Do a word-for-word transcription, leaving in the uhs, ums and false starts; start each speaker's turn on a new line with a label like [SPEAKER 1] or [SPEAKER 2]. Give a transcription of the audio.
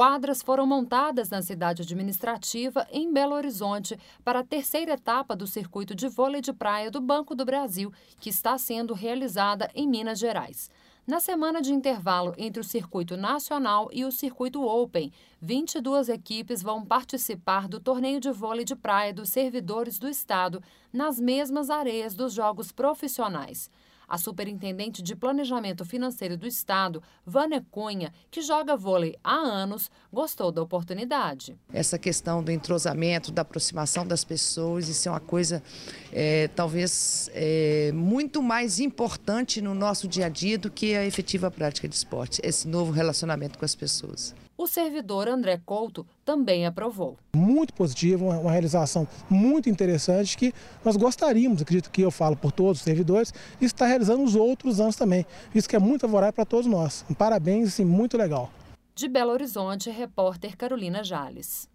[SPEAKER 1] Quadras foram montadas na cidade administrativa, em Belo Horizonte, para a terceira etapa do circuito de vôlei de praia do Banco do Brasil, que está sendo realizada em Minas Gerais. Na semana de intervalo entre o circuito nacional e o circuito Open, vinte e duas equipes vão participar do torneio de vôlei de praia dos servidores do estado, nas mesmas areias dos jogos profissionais. A superintendente de Planejamento Financeiro do Estado, Vânia Cunha, que joga vôlei há anos, gostou da oportunidade.
[SPEAKER 2] Essa questão do entrosamento, da aproximação das pessoas, isso é uma coisa é, talvez é, muito mais importante no nosso dia a dia do que a efetiva prática de esporte, esse novo relacionamento com as pessoas.
[SPEAKER 1] O servidor André Couto também aprovou.
[SPEAKER 3] Muito positivo, uma, uma realização muito interessante que nós gostaríamos, acredito que eu falo por todos os servidores, e está realizando os outros anos também. Isso que é muito favorável para todos nós. Um parabéns, assim, muito legal.
[SPEAKER 1] De Belo Horizonte, repórter Carolina Jales.